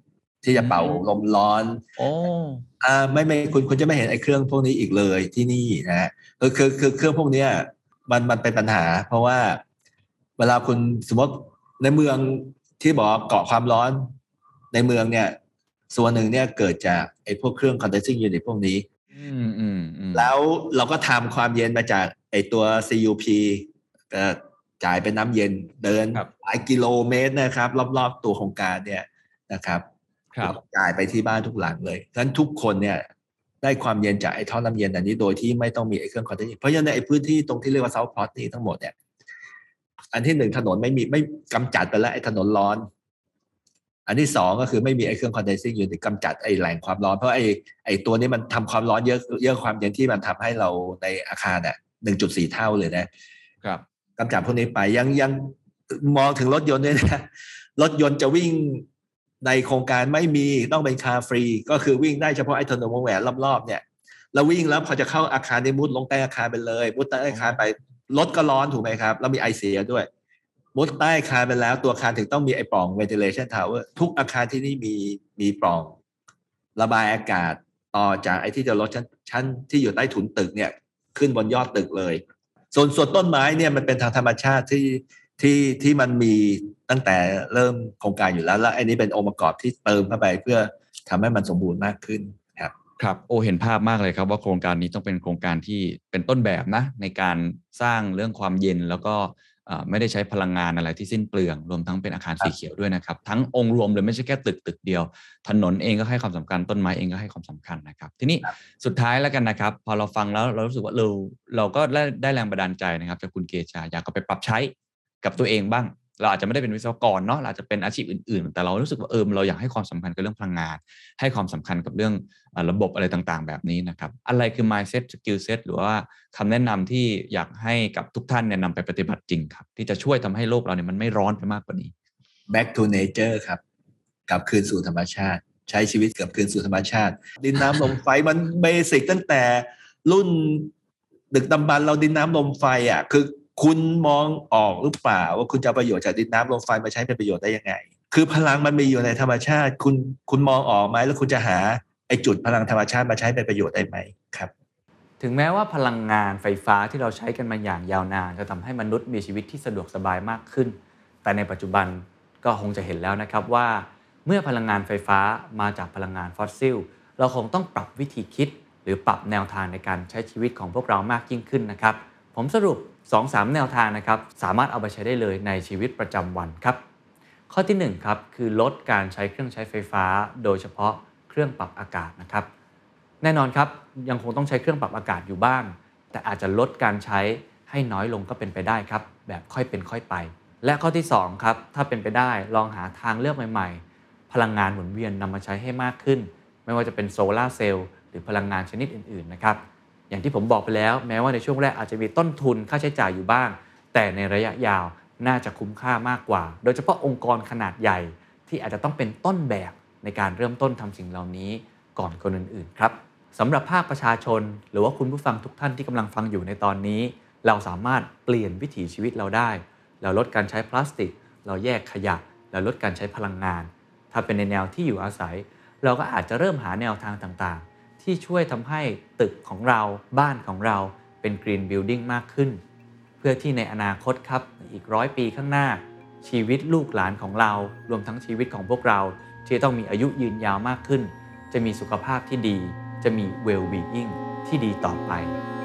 ที่จะเป่าลมร้อนโอ้อ่าไม่ไม่คุณคุณจะไม่เห็นไอ้เครื่องพวกนี้อีกเลยที่นี่นะคือคือคือเครื่องพวกเนี้ยมันมันเป็นปัญหาเพราะว่าเวลาคุณสมมติในเมืองที่บอกเกาะความร้อนในเมืองเนี่ยส่วนหนึ่งเนี่ยเกิดจากไอ้พวกเครื่อง condensing unit พวกนี้อืมอืมอืมแล้วเราก็ทำความเย็นมาจากไอ้ตัว ซี ยู พี ก็จ่ายเป็นน้ำเย็นเดินหลายกิโลเมตรนะครับรอบๆตัวโครงการเนี่ยนะครับจ่ายไปที่บ้านทุกหลังเลยฉะนั้นทุกคนเนี่ยได้ความเย็นจากไอ้ท่อน้ำเย็นอันนี้โดยที่ไม่ต้องมีไอ้เครื่อง condensing เพราะฉะนั้นไอ้พื้นที่ตรงที่เรียกว่า South Port นี่ทั้งหมดเนี่ยอันที่หนึ่งถนนไม่มีไม่กำจัดไปแล้วไอ้ถนนร้อนอันที่สองก็คือไม่มีไอ้เครื่อง condensing unit กำจัดไอ้แหล่งความร้อนเพราะไอ้ไอ้ตัวนี้มันทำความร้อนเยอะเยอะความเย็นที่มันทำให้เราในอาคารเนี่ย หนึ่งจุดสี่ เท่าเลยนะครับกำจัดพวกนี้ไปยังยังมองถึงรถยนต์ด้วยนะรถยนต์จะวิ่งในโครงการไม่มีต้องเป็นคาร์ฟรีก็คือวิ่งได้เฉพาะไอ้ถนนวงแหวนรอบๆเนี่ยเราวิ่งแล้วพอจะเข้าอาคารได้มุดลงใต้อาคารไปเลยมุดใต้อาคารไปรถก็ร้อนถูกไหมครับแล้วมีไอเสียด้วยมุดใต้อาคารไปแล้วตัวอาคารถึงต้องมีไอ้ปล่อง ventilation tower ทุกอาคารที่นี่มีมีปล่องระบายอากาศต่อจากไอ้ที่จะลดชั้นชั้นที่อยู่ใต้ถุนตึกเนี่ยขึ้นบนยอดตึกเลยส่วนส่วนต้นไม้เนี่ยมันเป็นทางธรรมชาติที่ที่ที่มันมีตั้งแต่เริ่มโครงการอยู่แล้วแล้วไอ้นี้เป็นองค์ประกอบที่เติมเข้าไปเพื่อทำให้มันสมบูรณ์มากขึ้นครับครับโอเห็นภาพมากเลยครับว่าโครงการนี้ต้องเป็นโครงการที่เป็นต้นแบบนะในการสร้างเรื่องความเย็นแล้วก็ไม่ได้ใช้พลังงานอะไรที่สิ้นเปลืองรวมทั้งเป็นอาคารสีเขียวด้วยนะครับทั้งองค์รวมเลยไม่ใช่แค่ตึกตึกเดียวถนนเองก็ให้ความสำคัญต้นไม้เองก็ให้ความสำคัญนะครับทีนี้สุดท้ายแล้วกันนะครับพอเราฟังแล้วเรารู้สึกว่าเราเราก็ได้ได้แรงบันดาลใจนะครับจากคุณเกชาอยากเอาไปปรับใช้กับตัวเองบ้างเราอาจจะไม่ได้เป็นวิศวกรเนาะเราอาจจะเป็นอาชีพอื่นๆแต่เรารู้สึกว่าเออเราอยากให้ความสำคัญกับเรื่องพลังงานให้ความสำคัญกับเรื่องระบบอะไรต่างๆแบบนี้นะครับอะไรคือ mindset skill set หรือว่าคำแนะนำที่อยากให้กับทุกท่านเนี่ยนำไปปฏิบัติจริงครับที่จะช่วยทำให้โลกเราเนี่ยมันไม่ร้อนไปมากกว่านี้ back to nature ครับกลับคืนสู่ธรรมชาติใช้ชีวิตกลับคืนสู่ธรรมชาติดินน้ำลมไฟมันเบสิกตั้งแต่รุ่นดึกดำบรรพ์เราดินน้ำลมไฟอ่ะคือคุณมองออกหรือเปล่าว่าคุณจะประโยชน์จากดินน้ำลมไฟมาใช้เป็นประโยชน์ได้ยังไงคือพลังมันมีอยู่ในธรรมชาติคุณคุณมองออกไหมแล้วคุณจะหาไอ้จุดพลังธรรมชาติมาใช้เป็นประโยชน์ได้ไหมครับถึงแม้ว่าพลังงานไฟฟ้าที่เราใช้กันมาอย่างยาวนานจะทำให้มนุษย์มีชีวิตที่สะดวกสบายมากขึ้นแต่ในปัจจุบันก็คงจะเห็นแล้วนะครับว่าเมื่อพลังงานไฟฟ้ามาจากพลังงานฟอสซิลเราคงต้องปรับวิธีคิดหรือปรับแนวทางในการใช้ชีวิตของพวกเรามากยิ่งขึ้นนะครับผมสรุป สองถึงสาม แนวทางนะครับสามารถเอาไปใช้ได้เลยในชีวิตประจำวันครับข้อที่หนึ่งครับคือลดการใช้เครื่องใช้ไฟฟ้าโดยเฉพาะเครื่องปรับอากาศนะครับแน่นอนครับยังคงต้องใช้เครื่องปรับอากาศอยู่บ้างแต่อาจจะลดการใช้ให้น้อยลงก็เป็นไปได้ครับแบบค่อยเป็นค่อยไปและข้อที่สองครับถ้าเป็นไปได้ลองหาทางเลือกใหม่ๆพลังงานหมุนเวียนนำมาใช้ให้มากขึ้นไม่ว่าจะเป็นโซลาร์เซลล์หรือพลังงานชนิดอื่นๆนะครับอย่างที่ผมบอกไปแล้วแม้ว่าในช่วงแรกอาจจะมีต้นทุนค่าใช้จ่ายอยู่บ้างแต่ในระยะยาวน่าจะคุ้มค่ามากกว่าโดยเฉพาะองค์กรขนาดใหญ่ที่อาจจะต้องเป็นต้นแบบในการเริ่มต้นทำสิ่งเหล่านี้ก่อนคนอื่นๆครับสำหรับภาคประชาชนหรือว่าคุณผู้ฟังทุกท่านที่กำลังฟังอยู่ในตอนนี้เราสามารถเปลี่ยนวิถีชีวิตเราได้เราลดการใช้พลาสติกเราแยกขยะเราลดการใช้พลังงานถ้าเป็นในแนวที่อยู่อาศัยเราก็อาจจะเริ่มหาแนวทางต่างๆที่ช่วยทำให้ตึกของเราบ้านของเราเป็น Green Building มากขึ้นเพื่อที่ในอนาคตครับอีกร้อยปีข้างหน้าชีวิตลูกหลานของเรารวมทั้งชีวิตของพวกเราที่ต้องมีอายุยืนยาวมากขึ้นจะมีสุขภาพที่ดีจะมี well-being ที่ดีต่อไป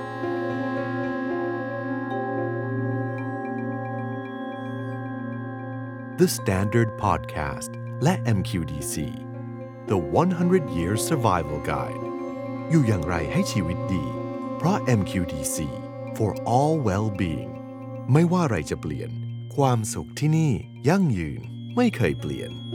The Standard Podcast และ เอ็ม คิว ดี ซี The one hundred year Survival Guide อยู่อย่างไรให้ชีวิตดีเพราะ เอ็ม คิว ดี ซี for all well-being ไม่ว่าอะไรจะเปลี่ยนความสุขที่นี่ยั่งยืนไม่เคยเปลี่ยน